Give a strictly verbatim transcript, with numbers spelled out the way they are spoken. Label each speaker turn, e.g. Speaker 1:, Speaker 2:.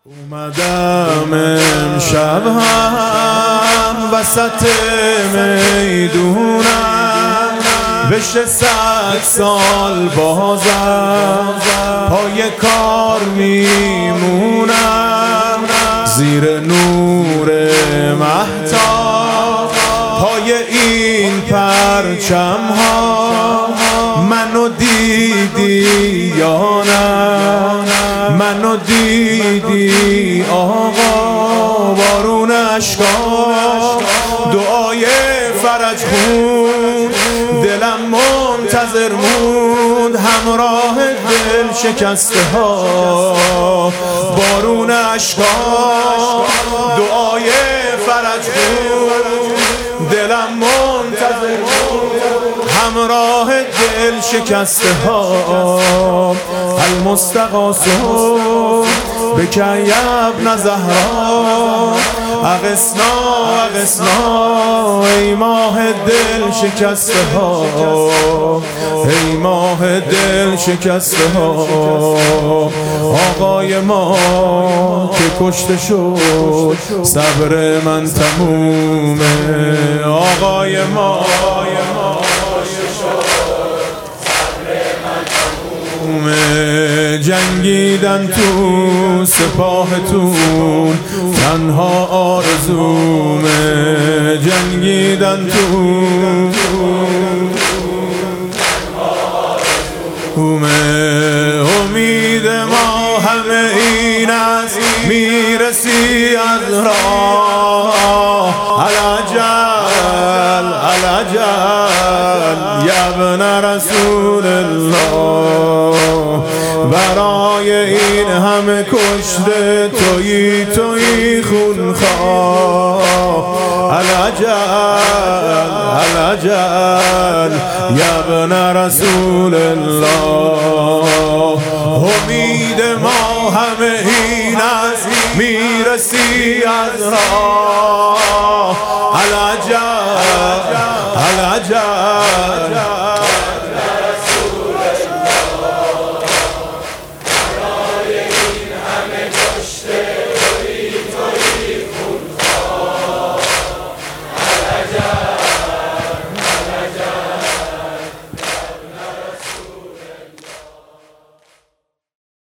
Speaker 1: اومدم امشب هم وسط میدونم بشه صد سال بازم پای کار میمونم زیر نور مهتاب پای این پرچم ها منو دیدی یا نه منو دیدی آقا بارون اشکا دعای فرج خون دلم منتظر موند همراه دل شکسته ها بارون اشکا دعای فرج خون دلم منتظر موند همراه دل شکسته ها المستغاثون بک یا ابن زهرا اغثنا اغثنا ای ماه دل شکسته ها ای ماه دل شکسته ها آقای ما که کشته شد صبر من تمومه آقای ما جنگیدن تو سپاهتون تنها آرزومه جنگیدن تو امید ما همه این است میرسی از راه العجل العجل یا ابن رسول الله برای این همه کشته تویی تویی خونخواه العجل العجل یا ابن رسول الله امید ما همه این است میرسی از راه العجل العجل